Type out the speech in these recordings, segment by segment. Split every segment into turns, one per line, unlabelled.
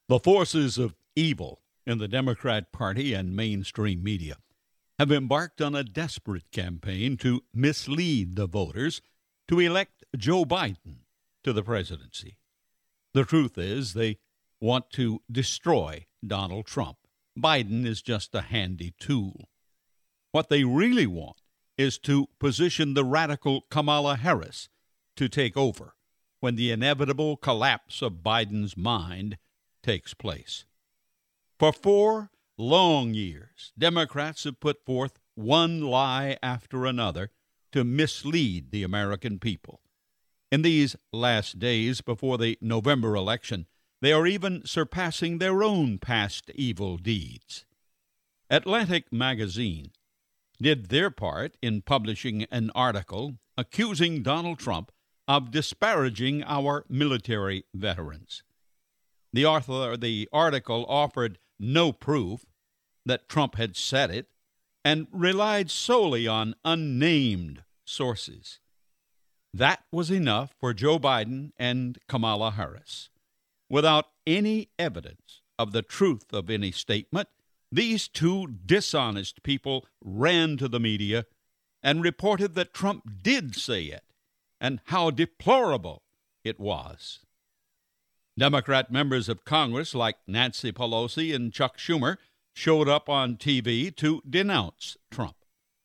The forces of evil in the Democrat Party and mainstream media have embarked on a desperate campaign to mislead the voters to elect Joe Biden to the presidency. The truth is, they want to destroy Donald Trump. Biden is just a handy tool. What they really want is to position the radical Kamala Harris to take over when the inevitable collapse of Biden's mind takes place. For 4 long years, Democrats have put forth one lie after another to mislead the American people. In these last days before the November election, they are even surpassing their own past evil deeds. Atlantic Magazine did their part in publishing an article accusing Donald Trump of disparaging our military veterans. The author of the article offered no proof that Trump had said it and relied solely on unnamed sources. That was enough for Joe Biden and Kamala Harris. Without any evidence of the truth of any statement, these two dishonest people ran to the media and reported that Trump did say it and how deplorable it was. Democrat members of Congress like Nancy Pelosi and Chuck Schumer showed up on TV to denounce Trump.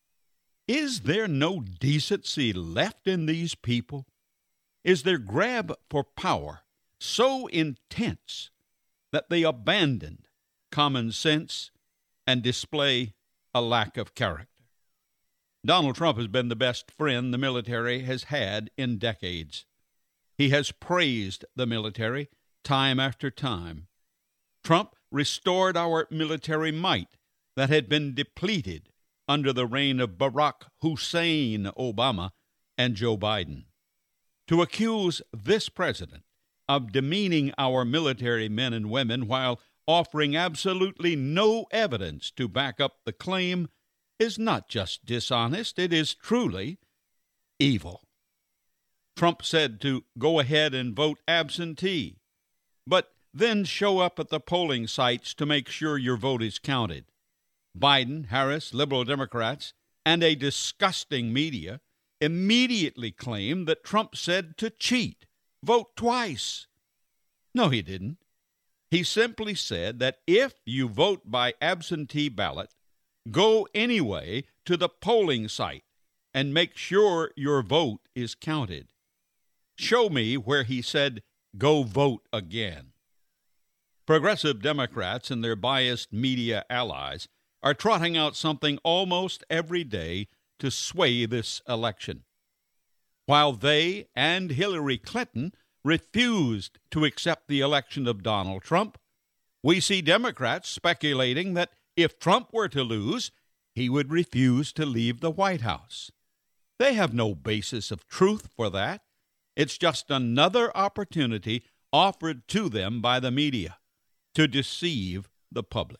Is there no decency left in these people? Is their grab for power so intense that they abandoned common sense and display a lack of character? Donald Trump has been the best friend the military has had in decades. He has praised the military time after time. Trump restored our military might that had been depleted under the reign of Barack Hussein Obama and Joe Biden. To accuse this president of demeaning our military men and women while offering absolutely no evidence to back up the claim is not just dishonest, it is truly evil. Trump said to go ahead and vote absentee, but then show up at the polling sites to make sure your vote is counted. Biden, Harris, liberal Democrats, and a disgusting media immediately claimed that Trump said to cheat, vote twice. No, he didn't. He simply said that if you vote by absentee ballot, go anyway to the polling site and make sure your vote is counted. Show me where he said, go vote again. Progressive Democrats and their biased media allies are trotting out something almost every day to sway this election. While they and Hillary Clinton refused to accept the election of Donald Trump, we see Democrats speculating that if Trump were to lose, he would refuse to leave the White House. They have no basis of truth for that. It's just another opportunity offered to them by the media to deceive the public.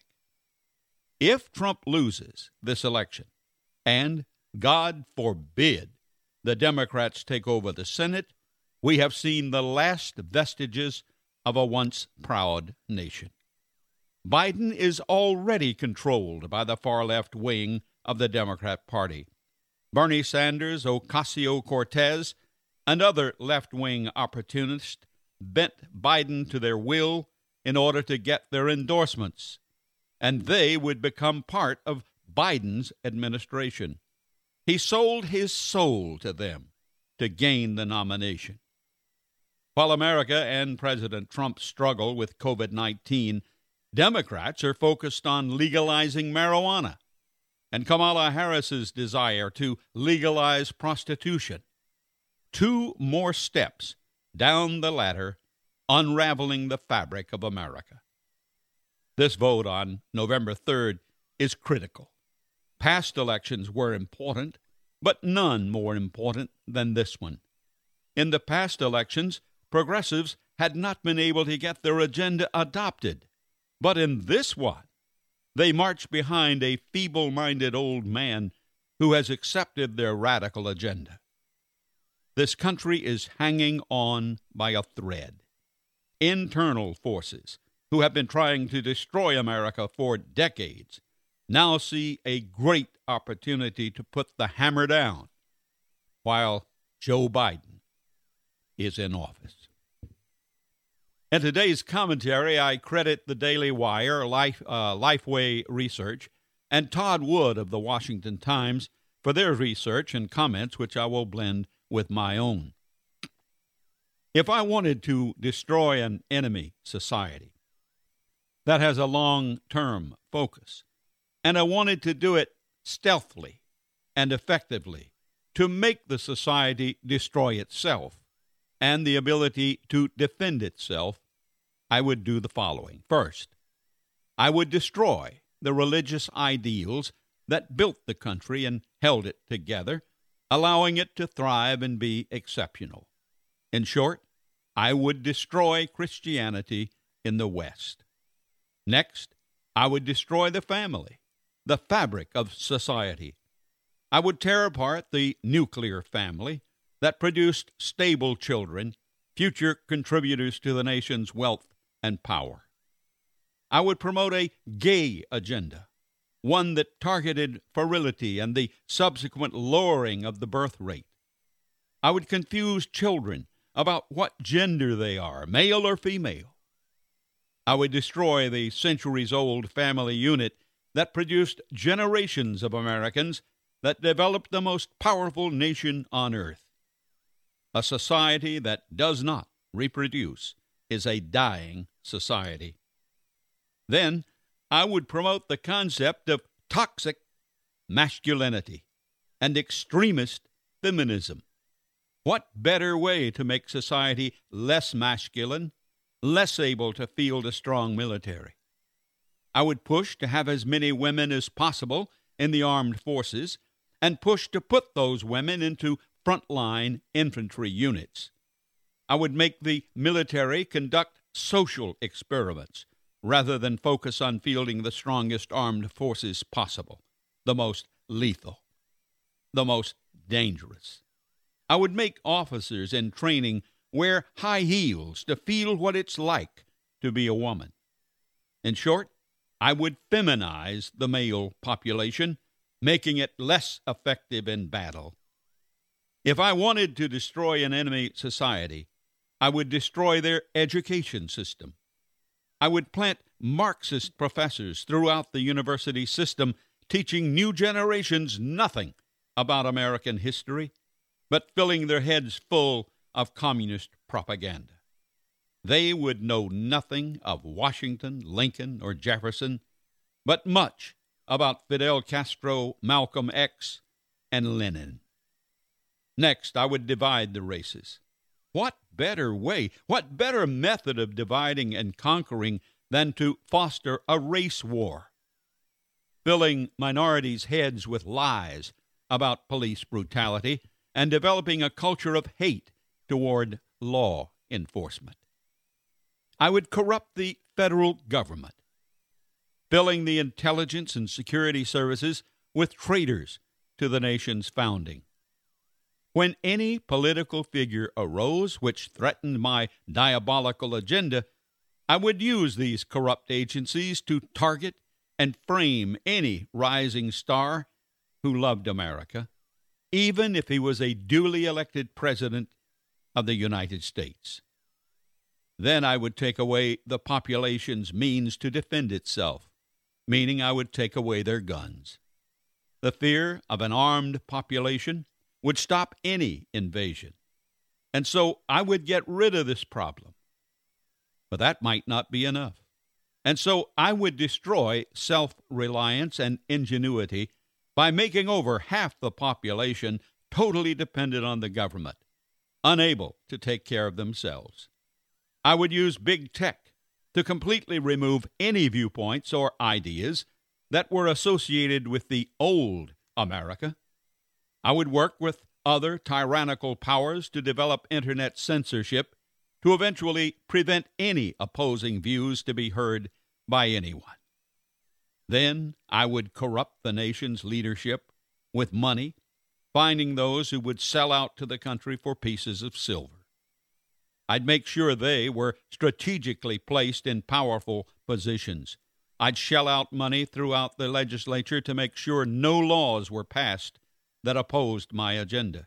If Trump loses this election, and God forbid the Democrats take over the Senate, we have seen the last vestiges of a once proud nation. Biden is already controlled by the far-left wing of the Democrat Party. Bernie Sanders, Ocasio-Cortez, and other left-wing opportunists bent Biden to their will in order to get their endorsements, and they would become part of Biden's administration. He sold his soul to them to gain the nomination. While America and President Trump struggle with COVID-19, Democrats are focused on legalizing marijuana and Kamala Harris's desire to legalize prostitution. 2 more steps down the ladder, unraveling the fabric of America. This vote on November 3rd is critical. Past elections were important, but none more important than this one. In the past elections, progressives had not been able to get their agenda adopted. But in this one, they march behind a feeble-minded old man who has accepted their radical agenda. This country is hanging on by a thread. Internal forces who have been trying to destroy America for decades, now see a great opportunity to put the hammer down while Joe Biden is in office. In today's commentary, I credit the Daily Wire, Lifeway Research, and Todd Wood of the Washington Times for their research and comments, which I will blend with my own. If I wanted to destroy an enemy society that has a long-term focus, and I wanted to do it stealthily and effectively to make the society destroy itself and the ability to defend itself, I would do the following. First, I would destroy the religious ideals that built the country and held it together, allowing it to thrive and be exceptional. In short, I would destroy Christianity in the West. Next, I would destroy the family, the fabric of society. I would tear apart the nuclear family that produced stable children, future contributors to the nation's wealth and power. I would promote a gay agenda, one that targeted virility and the subsequent lowering of the birth rate. I would confuse children about what gender they are, male or female. I would destroy the centuries-old family unit that produced generations of Americans that developed the most powerful nation on earth. A society that does not reproduce is a dying society. Then I would promote the concept of toxic masculinity and extremist feminism. What better way to make society less masculine, less able to field a strong military? I would push to have as many women as possible in the armed forces and push to put those women into frontline infantry units. I would make the military conduct social experiments rather than focus on fielding the strongest armed forces possible, the most lethal, the most dangerous. I would make officers in training wear high heels to feel what it's like to be a woman. In short, I would feminize the male population, making it less effective in battle. If I wanted to destroy an enemy society, I would destroy their education system. I would plant Marxist professors throughout the university system, teaching new generations nothing about American history, but filling their heads full of communist propaganda. They would know nothing of Washington, Lincoln, or Jefferson, but much about Fidel Castro, Malcolm X, and Lenin. Next, I would divide the races. What better way, what better method of dividing and conquering than to foster a race war, filling minorities' heads with lies about police brutality and developing a culture of hate toward law enforcement. I would corrupt the federal government, filling the intelligence and security services with traitors to the nation's founding. When any political figure arose which threatened my diabolical agenda, I would use these corrupt agencies to target and frame any rising star who loved America, even if he was a duly elected president of the United States. Then I would take away the population's means to defend itself, meaning I would take away their guns. The fear of an armed population would stop any invasion, and so I would get rid of this problem. But that might not be enough. And so I would destroy self-reliance and ingenuity by making over half the population totally dependent on the government, unable to take care of themselves. I would use big tech to completely remove any viewpoints or ideas that were associated with the old America. I would work with other tyrannical powers to develop internet censorship to eventually prevent any opposing views to be heard by anyone. Then I would corrupt the nation's leadership with money, finding those who would sell out to the country for pieces of silver. I'd make sure they were strategically placed in powerful positions. I'd shell out money throughout the legislature to make sure no laws were passed that opposed my agenda.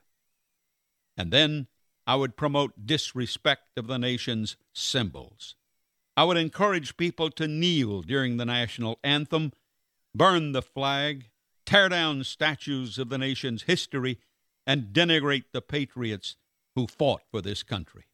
And then I would promote disrespect of the nation's symbols. I would encourage people to kneel during the national anthem, burn the flag, tear down statues of the nation's history, and denigrate the patriots who fought for this country.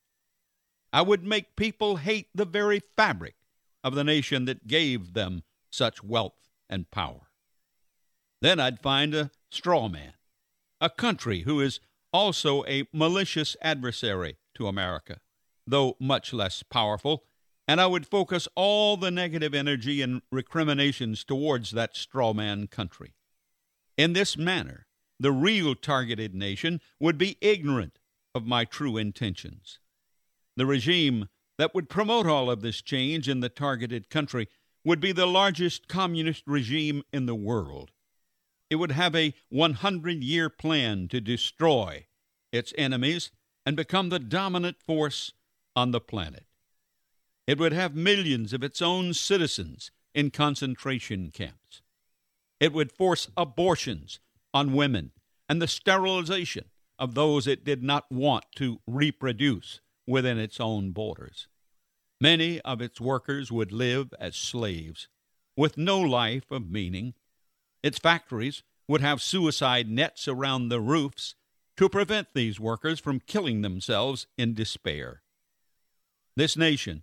I would make people hate the very fabric of the nation that gave them such wealth and power. Then I'd find a straw man, a country who is also a malicious adversary to America, though much less powerful, and I would focus all the negative energy and recriminations towards that straw man country. In this manner, the real targeted nation would be ignorant of my true intentions. The regime that would promote all of this change in the targeted country would be the largest communist regime in the world. It would have a 100-year plan to destroy its enemies and become the dominant force on the planet. It would have millions of its own citizens in concentration camps. It would force abortions on women and the sterilization of those it did not want to reproduce within its own borders. Many of its workers would live as slaves, with no life of meaning. Its factories would have suicide nets around the roofs to prevent these workers from killing themselves in despair. This nation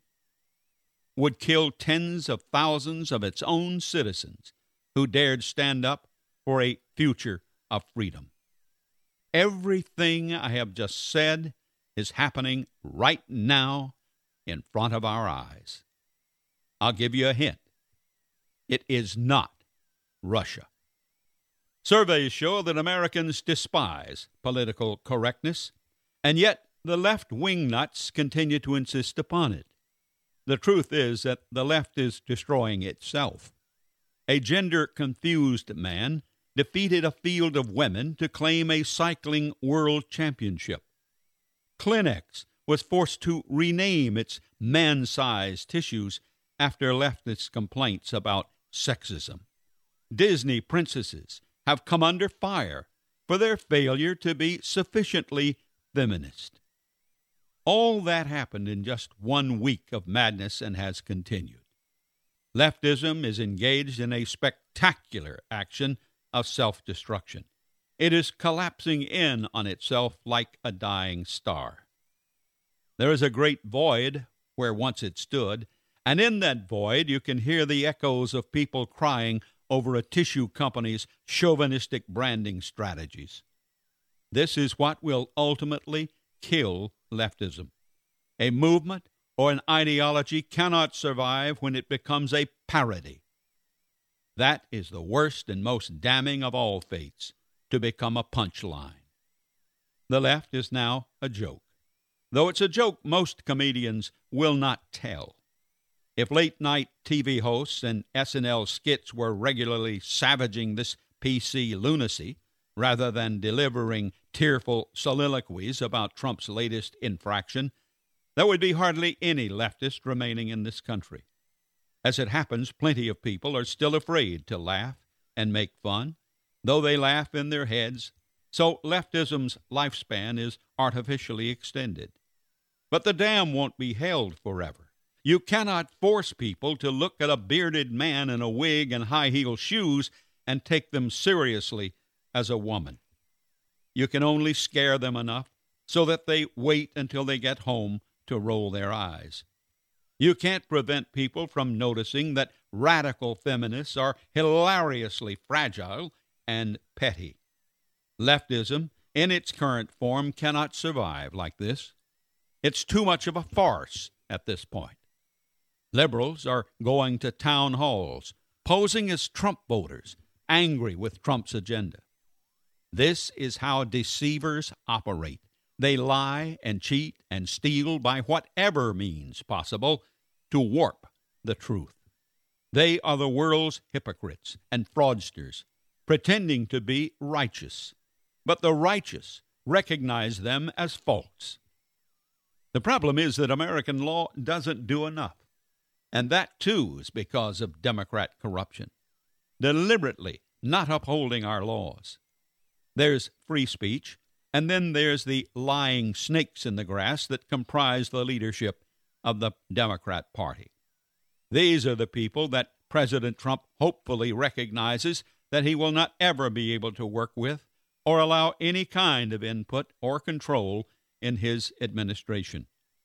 would kill tens of thousands of its own citizens who dared stand up for a future of freedom. Everything I have just said is happening right now in front of our eyes. I'll give you a hint. It is not Russia. Surveys show that Americans despise political correctness, and yet the left wingnuts continue to insist upon it. The truth is that the left is destroying itself. A gender-confused man defeated a field of women to claim a cycling world championship. Kleenex was forced to rename its man-sized tissues after leftist complaints about sexism. Disney princesses have come under fire for their failure to be sufficiently feminist. All that happened in just 1 week of madness and has continued. Leftism is engaged in a spectacular action of self-destruction. It is collapsing in on itself like a dying star. There is a great void where once it stood, and in that void you can hear the echoes of people crying over a tissue company's chauvinistic branding strategies. This is what will ultimately kill leftism. A movement or an ideology cannot survive when it becomes a parody. That is the worst and most damning of all fates, to become a punchline. The left is now a joke, though it's a joke most comedians will not tell. If late-night TV hosts and SNL skits were regularly savaging this PC lunacy, rather than delivering tearful soliloquies about Trump's latest infraction, there would be hardly any leftist remaining in this country. As it happens, plenty of people are still afraid to laugh and make fun, though they laugh in their heads, so leftism's lifespan is artificially extended. But the dam won't be held forever. You cannot force people to look at a bearded man in a wig and high-heel shoes and take them seriously as a woman. You can only scare them enough so that they wait until they get home to roll their eyes. You can't prevent people from noticing that radical feminists are hilariously fragile and petty. Leftism, in its current form, cannot survive like this. It's too much of a farce at this point. Liberals are going to town halls, posing as Trump voters, angry with Trump's agenda. This is how deceivers operate. They lie and cheat and steal by whatever means possible to warp the truth. They are the world's hypocrites and fraudsters, pretending to be righteous, but the righteous recognize them as false. The problem is that American law doesn't do enough. And that, too, is because of Democrat corruption, deliberately not upholding our laws. There's free speech, and then there's the lying snakes in the grass that comprise the leadership of the Democrat Party. These are the people that President Trump hopefully recognizes that he will not ever be able to work with or allow any kind of input or control in his administration.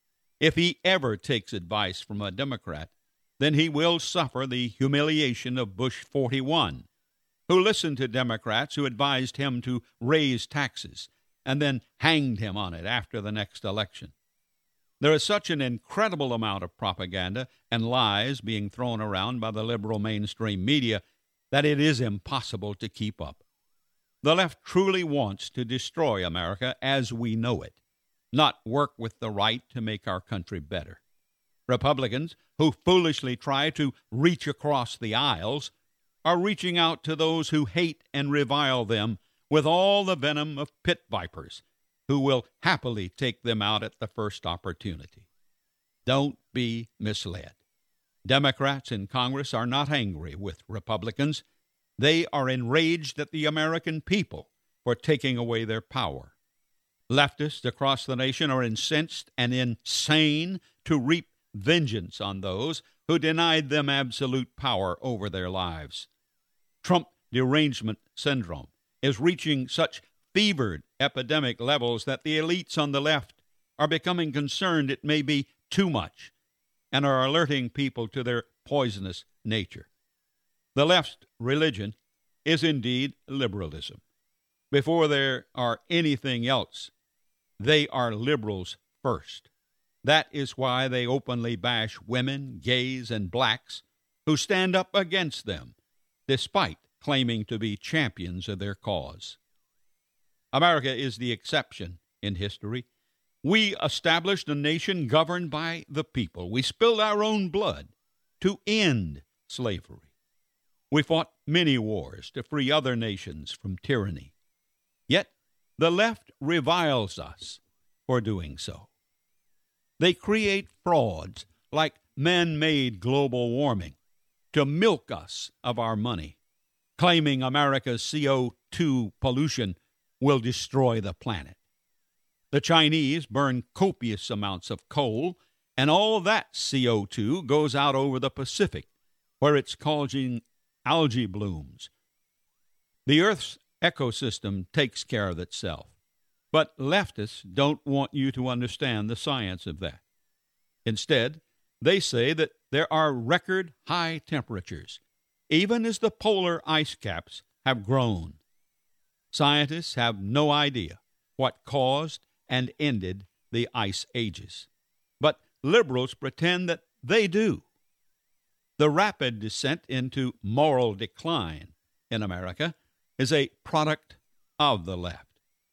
If he ever takes advice from a Democrat, then he will suffer the humiliation of Bush 41, who listened to Democrats who advised him to raise taxes and then hanged him on it after the next election. There is such an incredible amount of propaganda and lies being thrown around by the liberal mainstream media that it is impossible to keep up. The left truly wants to destroy America as we know it, not work with the right to make our country better. Republicans, who foolishly try to reach across the aisles, are reaching out to those who hate and revile them with all the venom of pit vipers, who will happily take them out at the first opportunity. Don't be misled. Democrats in Congress are not angry with Republicans. They are enraged at the American people for taking away their power. Leftists across the nation are incensed and insane to reap vengeance on those who denied them absolute power over their lives. Trump derangement syndrome is reaching such fevered epidemic levels that the elites on the left are becoming concerned it may be too much and are alerting people to their poisonous nature. The left's religion is indeed liberalism. Before there are anything else, they are liberals first. That is why they openly bash women, gays, and blacks who stand up against them, despite claiming to be champions of their cause. America is the exception in history. We established a nation governed by the people. We spilled our own blood to end slavery. We fought many wars to free other nations from tyranny. Yet the left reviles us for doing so. They create frauds like man-made global warming to milk us of our money, claiming America's CO2 pollution will destroy the planet. The Chinese burn copious amounts of coal, and all that CO2 goes out over the Pacific, where it's causing algae blooms. The Earth's ecosystem takes care of itself, but leftists don't want you to understand the science of that. Instead, they say that there are record high temperatures, even as the polar ice caps have grown. Scientists have no idea what caused and ended the ice ages, but liberals pretend that they do. The rapid descent into moral decline in America is a product of the left.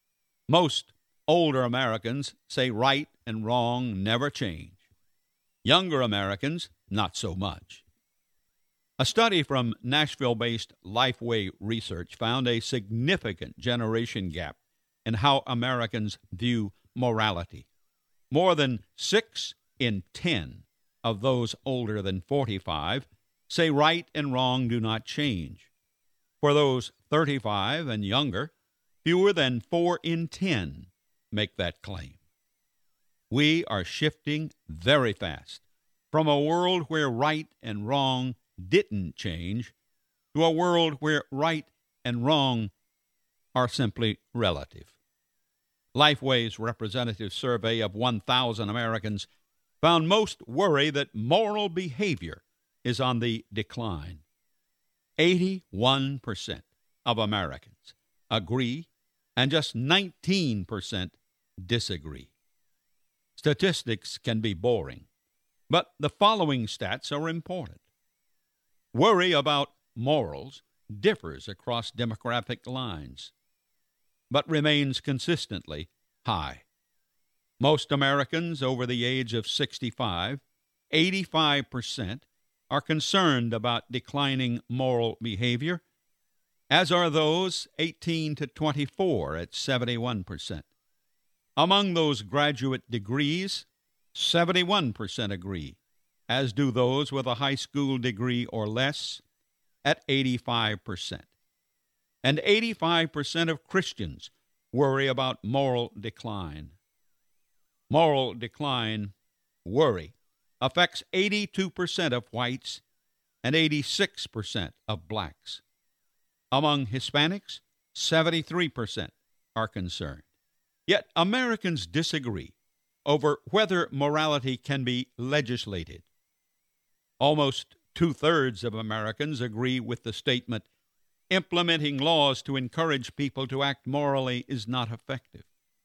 Most older Americans say right and wrong never change. Younger Americans, not so much. A study from Nashville-based Lifeway Research found a significant generation gap in how Americans view morality. More than 6 in 10 of those older than 45 say right and wrong do not change. For those 35 and younger, fewer than 4 in 10 make that claim. We are shifting very fast from a world where right and wrong didn't change to a world where right and wrong are simply relative. Lifeway's representative survey of 1,000 Americans found most worry that moral behavior is on the decline. 81% of Americans agree, and just 19% disagree. Statistics can be boring, but the following stats are important. Worry about morals differs across demographic lines, but remains consistently high. Most Americans over the age of 65, 85%, are concerned about declining moral behavior, as are those 18 to 24 at 71%. Among those graduate degrees, 71% agree, as do those with a high school degree or less at 85%. And 85% of Christians worry about moral decline. Moral decline, worry, affects 82% of whites and 86% of blacks. Among Hispanics, 73% are concerned. Yet Americans disagree over whether morality can be legislated. Almost two-thirds of Americans agree with the statement, implementing laws to encourage people to act morally is not effective.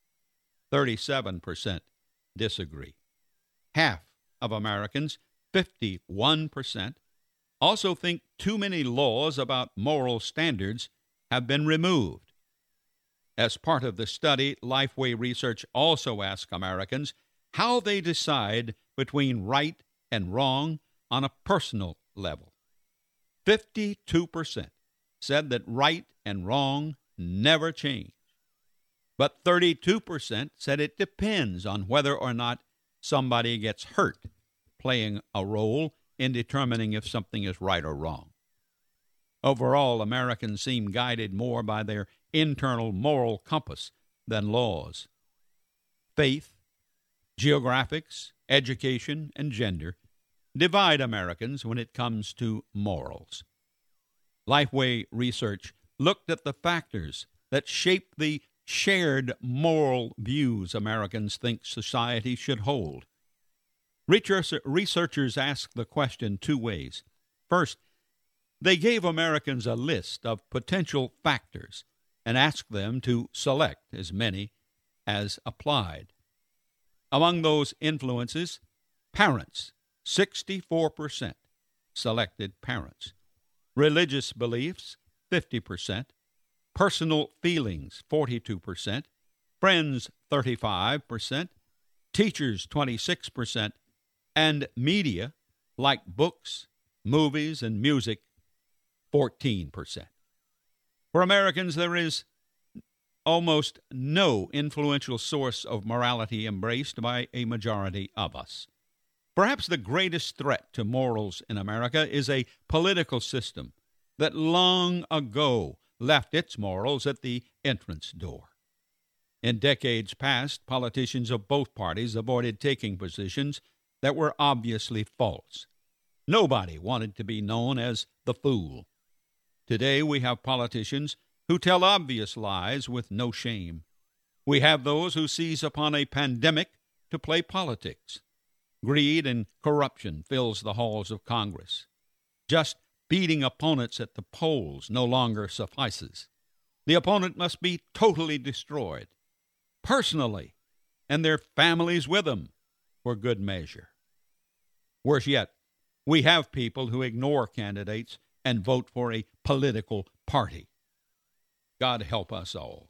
37% disagree. Half of Americans, 51%, also think too many laws about moral standards have been removed. As part of the study, Lifeway Research also asked Americans how they decide between right and wrong on a personal level. 52% said that right and wrong never change. But 32% said it depends on whether or not somebody gets hurt, playing a role in determining if something is right or wrong. Overall, Americans seem guided more by their internal moral compass than laws. Faith, geographics, education, and gender divide Americans when it comes to morals. Lifeway Research looked at the factors that shape the shared moral views Americans think society should hold. Researchers asked the question two ways. First, they gave Americans a list of potential factors and asked them to select as many as applied. Among those influences, parents, 64%, selected parents. Religious beliefs, 50%. Personal feelings, 42%. Friends, 35%. Teachers, 26%. And media, like books, movies, and music, 14%. For Americans, there is almost no influential source of morality embraced by a majority of us. Perhaps the greatest threat to morals in America is a political system that long ago left its morals at the entrance door. In decades past, politicians of both parties avoided taking positions that were obviously false. Nobody wanted to be known as the fool. Today we have politicians who tell obvious lies with no shame. We have those who seize upon a pandemic to play politics. Greed and corruption fills the halls of Congress. Just beating opponents at the polls no longer suffices. The opponent must be totally destroyed, personally, and their families with them, for good measure. Worse yet, we have people who ignore candidates and vote for a political party. God help us all.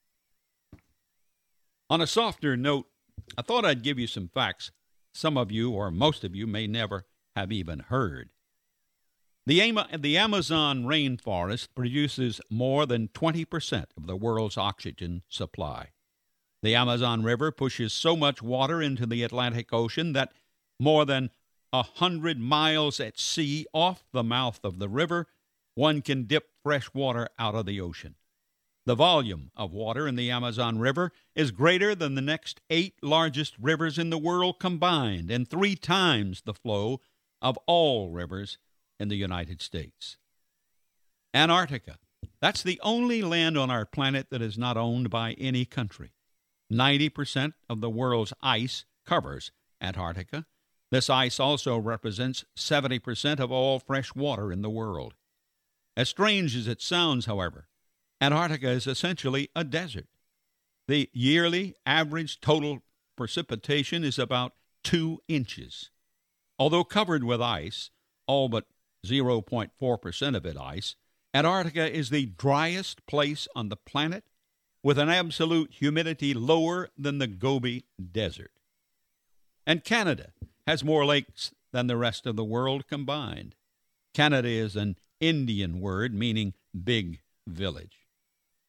On a softer note, I thought I'd give you some facts some of you or most of you may never have even heard. The Amazon rainforest produces more than 20% of the world's oxygen supply. The Amazon River pushes so much water into the Atlantic Ocean that more than 100 miles at sea off the mouth of the river, one can dip fresh water out of the ocean. The volume of water in the Amazon River is greater than the next 8 largest rivers in the world combined, and 3 times the flow of all rivers in the United States. Antarctica. That's the only land on our planet that is not owned by any country. 90% of the world's ice covers Antarctica. This ice also represents 70% of all fresh water in the world. As strange as it sounds, however, Antarctica is essentially a desert. The yearly average total precipitation is about 2 inches. Although covered with ice, all but 0.4% of it ice, Antarctica is the driest place on the planet with an absolute humidity lower than the Gobi Desert. And Canada has more lakes than the rest of the world combined. Canada is an Indian word meaning big village.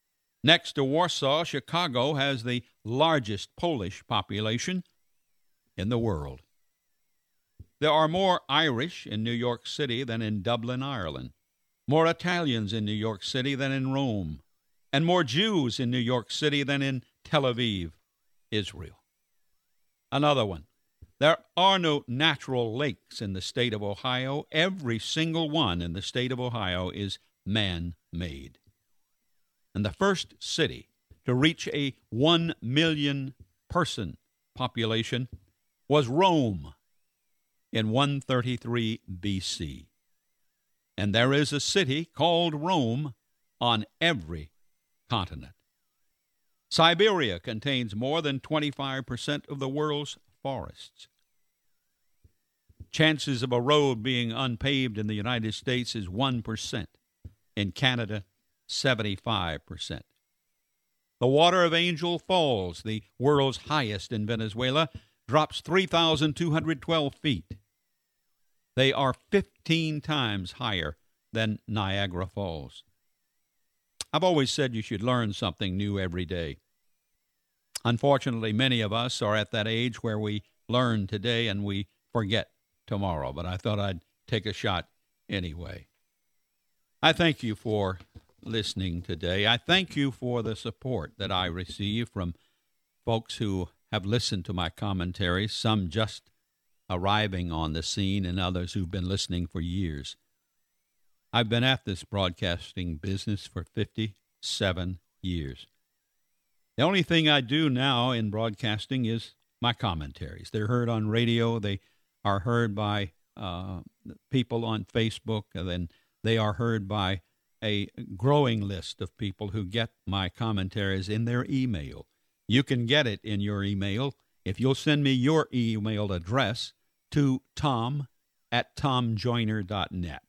Next to Warsaw, Chicago has the largest Polish population. in the world. There are more Irish in New York City than in Dublin, Ireland, more Italians in New York City than in Rome, and more Jews in New York City than in Tel Aviv, Israel. Another one. There are no natural lakes in the state of Ohio. Every single one in the state of Ohio is man-made. And the first city to reach a 1 million person population was Rome in 133 BC. And there is a city called Rome on every continent. Siberia contains more than 25% of the world's forests. Chances of a road being unpaved in the United States is 1%. In Canada, 75%. The water of Angel Falls, the world's highest in Venezuela, drops 3,212 feet. They are 15 times higher than Niagara Falls. I've always said you should learn something new every day. Unfortunately, many of us are at that age where we learn today and we forget tomorrow, but I thought I'd take a shot anyway. I thank you for listening today. I thank you for the support that I receive from folks who have listened to my commentaries, some just arriving on the scene and others who've been listening for years. I've been at this broadcasting business for 57 years. The only thing I do now in broadcasting is my commentaries. They're heard on radio. They are heard by people on Facebook, and then they are heard by a growing list of people who get my commentaries in their email. You can get it in your email if you'll send me your email address to tom@tomjoyner.net.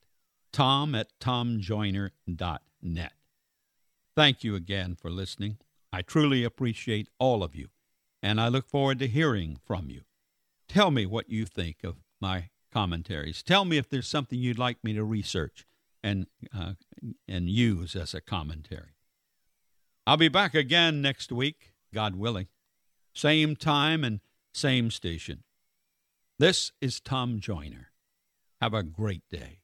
tom@tomjoyner.net. Thank you again for listening. I truly appreciate all of you, and I look forward to hearing from you. Tell me what you think of my commentaries. Tell me if there's something you'd like me to research and use as a commentary. I'll be back again next week, God willing. Same time and same station. This is Tom Joyner. Have a great day.